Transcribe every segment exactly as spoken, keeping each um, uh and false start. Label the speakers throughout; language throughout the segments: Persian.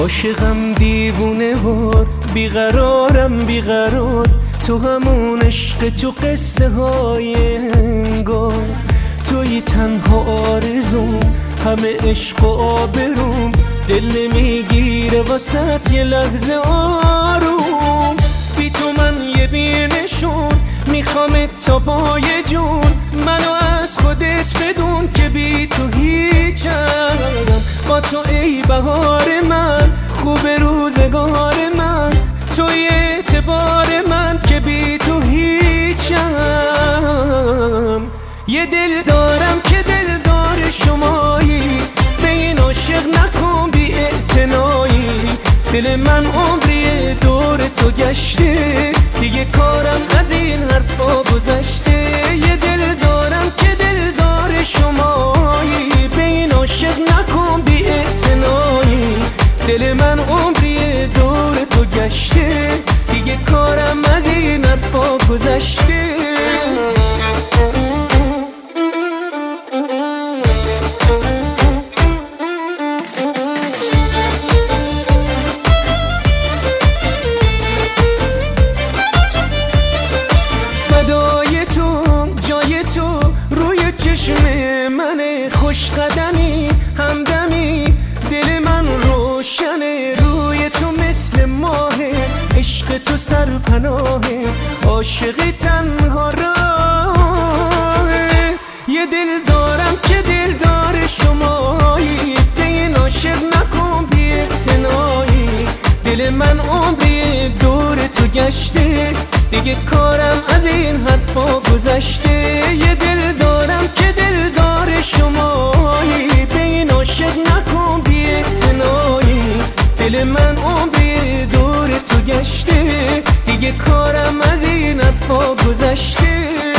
Speaker 1: عاشقم دیوونه وار، بیقرارم بیقرار، تو همون عشق، تو قصه های انگار، توی تنها آرزوم، همه عشق و آبروم، دل نمیگیره واسط یه لحظه آروم. بی تو من یه بینشون، میخوامت تا پای جون، منو از خودت بدون که بی تو هیچم. با تو ای بهار من، خوب روزگار من، توی اعتبار من که بی تو هیچم. یه دل دارم که دلدار شمایی، به این عاشق نکن بی اعتنایی. دل من عمری دور تو گشته، دیگه کارم از این حرفا گذشته. یه دل دارم که دلدار شمایی، به این عاشق نکن بی اعتنایی. دل من عمری دور تو گشته، دیگه کارم از این حرفا گذشته. چشم من خوش قدمی همدمی، دل من روشنه روی تو مثل ماه، عشق تو سرپناهه، عاشقی تنها راهه. یه دل دارم که دلدار شمایی، به این عاشق نکن بی اعتنایی. دل من عمری دور تو گشته، دیگه کارم از این حرفا گذشته. یه دل دارم که دلدار شمایی، به این عاشق نکن بی اعتنایی. دل من عمری دور تو گشته، دیگه کارم از این حرفا گذشته.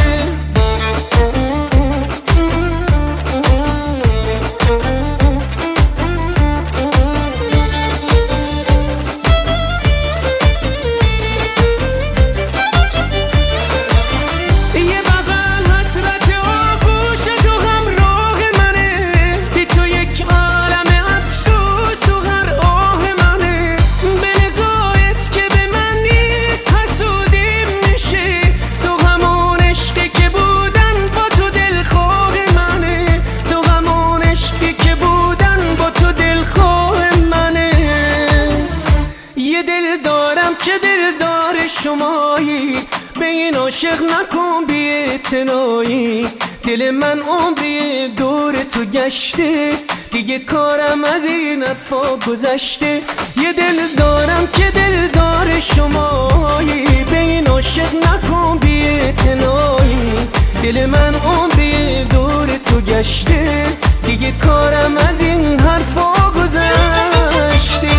Speaker 1: که دلدار شمایی، به این عاشق نکن بی اعتنایی. دل من عمری دور تو گشته، دیگه کارم از این حرفا گذشته. یه دل دارم که دلدار شمایی، به این عاشق نکن بی اعتنایی. دل من عمری دور تو گشته، دیگه کارم از این حرفا گذشته.